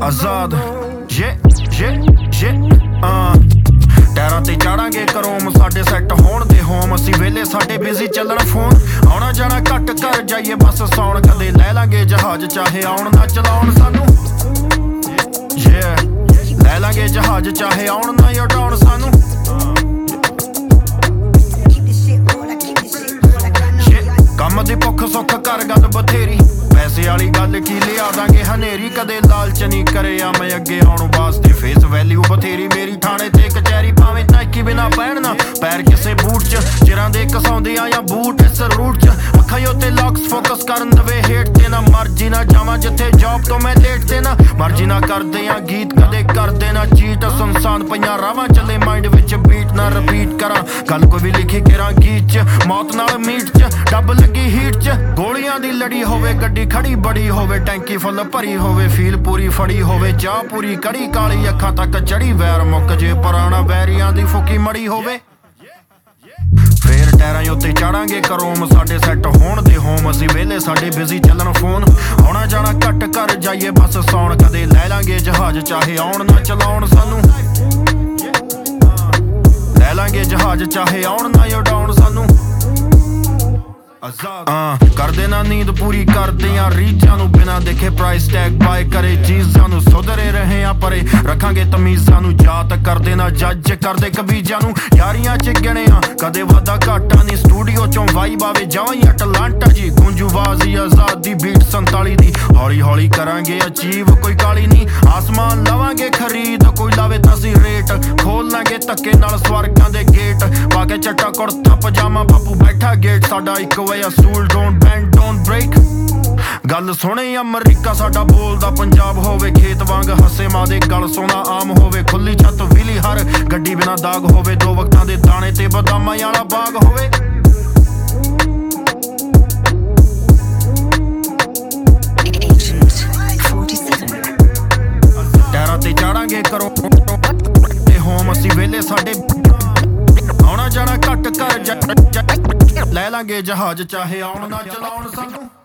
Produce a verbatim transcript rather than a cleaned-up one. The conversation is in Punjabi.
ਆਜ਼ਾਦ ਜੇ ਜੇ ਜੇ ਆ ਟੈਰਾਂ ਤੇ ਚਾੜਾਂਗੇ ਕਰੋਮ ਸਾਡੇ ਸੈੱਟ ਹੋਣ ਦੇ ਹੋਮ ਅਸੀਂ ਵੇਲੇ ਸਾਡੇ ਬਿਜ਼ੀ ਚੱਲਣ ਫੋਨ ਆਉਣਾ ਜਾਣਾ ਘੱਟ ਕਰ ਜਾਈਏ ਬਸ ਸੌਣ ਕਦੇ ਲੈ ਲਾਂਗੇ ਜਹਾਜ਼ ਚਾਹੇ ਆਉਣ ਨਾ ਚਲਾਉਣ ਸਾਨੂੰ ਜੇ ਲੈ ਲਾਂਗੇ ਜਹਾਜ਼ ਚਾਹੇ ਆਉਣ ਨਾ ਉਡਾਉਣ ਸਾਨੂੰ ਕੰਮ ਦੀ ਭੁੱਖ ਸੁੱਖ ਕਰ ਗੱਲ ਬਥੇਰੀ ਪੈਸੇ ਵਾਲੀ ਗੱਲ ਕੀ ਲਿਆ ਦਾਂਗੇ ਹਨੇਰੀ ਕਦੇ ਲਾਲਚ ਨਹੀਂ ਕਰਿਆ ਮੈਂ ਅੱਗੇ ਆਉਣ ਵਾਸਤੇ ਫੇਸ ਵੈਲਿਊ ਬਥੇਰੀ ਮੇਰੀ ਥਾਣੇ ਤੇ ਕਚਹਿਰੀ ਭਾਵੇਂ ਨਾਈਕੀ ਬਿਨਾ ਪਹਿਨਣਾ ਪੈਰ ਕਿਸੇ ਬੂਟ ਚ ਚਿਰਾਂ ਦੇ ਕਸਾਉਂਦੇ ਆ ਜਾਂ ਬੂਟ ਇਸ ਰੂਟ ਚ ਅੱਖਾਂ ਉੱਤੇ ਲੌਕਸ ਫੋਕਸ ਕਰਨ ਦਵੇ ਹੇਠ ਤੇ ਨਾ ਮਰਜੀ ਨਾ ਜਾਵਾਂ ਜਿੱਥੇ ਜੌਬ ਤੋਂ ਮੈਂ ਲੇਟ ਤੇ ਨਾ ਮਰਜੀ ਨਾ ਕਰਦੇ ਆ ਗੀਤ ਕਦੇ ਕਰਦੇ ਨਾ ਚੀਟ ਸੁਨਸਾਨ ਪਈਆਂ ਰਾਵਾਂ ਚੱਲੇ ਮਾਈਂਡ ਵਿੱਚ ਬੀਟ ਨਾ ਰਿਪੀਟ ਕਰਾਂ ਗੱਲ ਕੋਈ ਵੀ ਲਿਖੀ ਕਰਾਂ ਗੀਤ ਚ ਮੌਤ ਨਾਲ ਮੀਟ ਚ ਡੱਬ ਲੱਗੀ ਹੀਟ ਚ ਗੋਲੀਆਂ ਦੀ ਲੜੀ ਹੋਵੇ ਗੱਡੀ ਖੜੀ ਬੜੀ ਹੋਵੇ ਟੈਂਕੀ ਫੁੱਲ ਭਰੀ ਹੋਵੇ ਫੀਲ ਪੂਰੀ ਫੜੀ ਹੋਵੇ ਚਾਹ ਪੂਰੀ ਕੜੀ ਕਾਲੀ ਅੱਖਾਂ ਤੱਕ ਚੜੀ ਵੈਰ ਮੁੱਕ ਜੇ ਪੁਰਾਣਾ ਵੈਰੀਆਂ ਦੀ ਫੁਕੀ ਮੜੀ ਹੋਵੇ ਫੇਰ ਟੈਰਾਂ ਉੱਤੇ ਚਾੜਾਂਗੇ ਕਰੋਮ ਸਾਡੇ ਸੈੱਟ ਹੋਣ ਦੇ ਹੋਮ ਅਸੀਂ ਵੇਲੇ ਸਾਡੇ ਬਿਜ਼ੀ ਚੱਲਣ ਫੋਨ ਆਉਣਾ ਜਾਣਾ ਘੱਟ ਕਰ ਜਾਈਏ ਬਸ ਸੌਣ ਕਦੇ ਲੈ ਲਾਂਗੇ ਜਹਾਜ਼ ਚਾਹੇ ਆਉਣ ਨਾ ਚਲਾਉਣ ਸਾਨੂੰ ਲੈ ਲਾਂਗੇ ਜਹਾਜ਼ ਚਾਹੇ ਆਉਣ ਨਾ ਉਡਾਉਣ ਸਾਨੂੰ ਆ ਕਰਦੇ ਨਾ ਨੀਂਦ ਪੂਰੀ ਕਰਦੇ ਆ ਰੀਝਾਂ ਨੂੰ ਬਿਨਾ ਦੇਖੇ ਪ੍ਰਾਈਸ ਟੈਗ ਬਾਏ ਕਰੇ ਚੀਜ਼ਾਂ ਨੂੰ ਸੁਧਰੇ ਰਹੇ ਆ ਪਰੇ ਰੱਖਾਂਗੇ ਤਮੀਜ਼ਾਂ ਨੂੰ ਜਾਤ ਕਰਦੇ ਨਾ ਜੱਜ ਕਰਦੇ ਕਬੀਜਾਂ ਨੂੰ ਯਾਰੀਆਂ ਚ ਗਿਣਿਆ ਕਦੇ ਵਾਦਾ ਘਾਟਾ ਨਹੀਂ ਸਟੂਡੀਓ ਚੋਂ ਵਾਈਬ ਆਵੇ ਜਾਵਾਂ ਅਟਲਾਂਟਾ ਜੀ ਗੂੰਜੂ ਆਵਾਜ਼ੀ ਆਜ਼ਾਦੀ ਬੀਟ ਸੰਤਾਲੀ ਦੀ ਹੌਲੀ ਹੌਲੀ ਕਰਾਂਗੇ ਅਚੀਵ ਕੋਈ ਕਾਲੀ ਨਹੀਂ ਆਸਮਾਨ ਲਵਾਂਗੇ ਖਰੀਦ ਕੋਈ ਲਾਵੇ ਤਾਂ ਅਸੀਂ ਰੇਟ ਖੋਲ ਲਾਂਗੇ ਧੱਕੇ ਨਾਲ ਸਵਰਗਾਂ ਦੇ ਗੇਟ ਪਾ ਕੇ ਚੱਟਾ ਕੁੜਤਾ ਪਜਾਮਾ ਬਾਪੂ ਬੈਠਾ ਗੇਟ ਸਾਡਾ ਇੱਕ ਵੇ ਅਸੂਲ ਡੋਂਟ ਬੈਂਡ ਡੋਂਟ ਬ੍ਰੇਕ ਗੱਲ ਸੁਣੇ ਅਮਰੀਕਾ ਸਾਡਾ ਬੋਲਦਾ ਪੰਜਾਬ ਹੋਵੇ ਖੇਤ ਵਾਂਗ ਹੱਸੇ ਮਾਂ ਦੇ ਗਲ ਸੋਨਾ ਆਮ ਹੋਵੇ ਖੁੱਲੀ ਛੱਤ ਵਿਲੀ ਹਰ ਗੱਡੀ ਬਿਨਾ ਦਾਗ ਹੋਵੇ ਦੋ ਵਕਤਾਂ ਦੇ ਦਾਣੇ ਤੇ ਬਦਾਮਾਂ ਵਾਲਾ ਬਾਗ ਹੋਵੇ ਟੈਰਾਂ ਤੇ ਚਾੜਾਂਗੇ ਕਰੋ ਤੇ ਹੋਮ ਅਸੀਂ ਵੇਲੇ ਸਾਡੇ ਆਉਣਾ ਜਾਣਾ ਘੱਟ ਕਰ ਲੈ ਲਾਂਗੇ ਜਹਾਜ਼ ਚਾਹੇ ਆਉਣ ਨਾ ਚਲਾਉਣ ਸਾਨੂੰ